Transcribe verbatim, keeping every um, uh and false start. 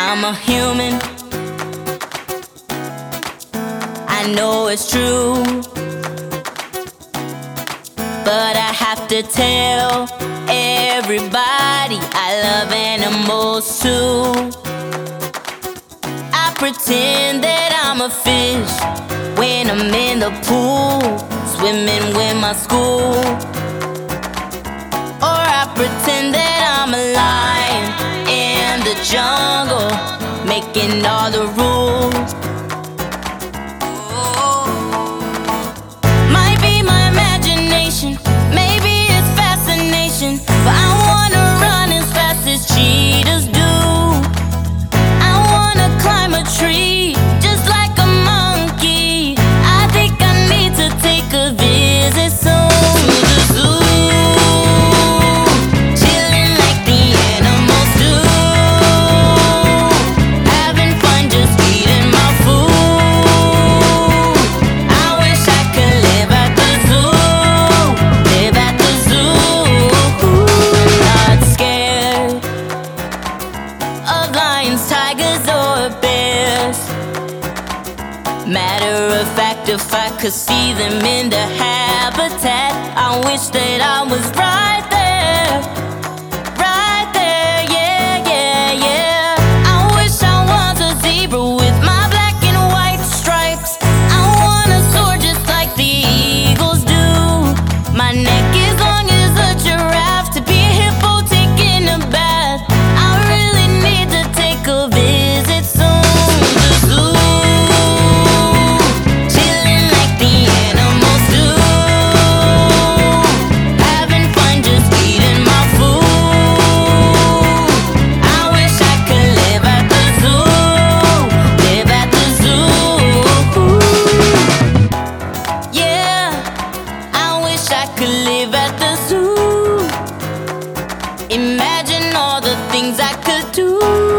I'm a human. I know it's true, but I have to tell everybody I love animals too. I pretend that I'm a fish when I'm in the pool, swimming with my school. Or I pretend that I'm a lion in the jungle, making all the rules. Might be my imagination, maybe it's fascination, but I wanna run as fast as cheetahs do. I wanna climb a tree just like a monkey. I think I need to take a visit soon to the zoo, chilling like the animals do, having fun just eating my food. I wish I could live at the zoo, live at the zoo. Not scared of lions, tigers, or bears. Matter of fact, if I could see them in the habitat, I wish that I was right there, right there, yeah, yeah, yeah. I wish I was a zebra with my black and white stripes. I wanna soar just like the eagles do. My neck is long as a giraffe, to be a hippo taking a bath. I really need to take a visit soon to the zoo, chilling like the animals do, having fun just eating my food. I wish I could live at the zoo, live at the zoo. Yeah, I wish I could live at the zoo. Imagine all the things I could do.